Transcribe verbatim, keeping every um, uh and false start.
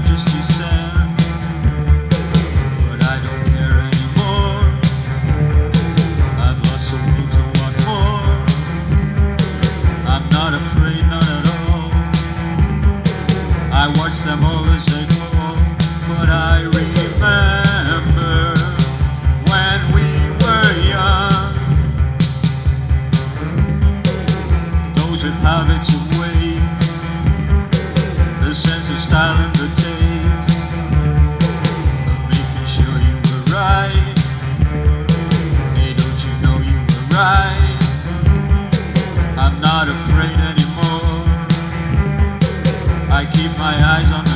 just descend, but I don't care anymore. I've lost the will to want more. I'm not afraid, none at all. I watch them all as they fall, but I remember when we were young. Those with habits of ways, the sense of style and the taste of making sure you were right. Hey, don't you know you were right? I'm not afraid anymore. I keep my eyes on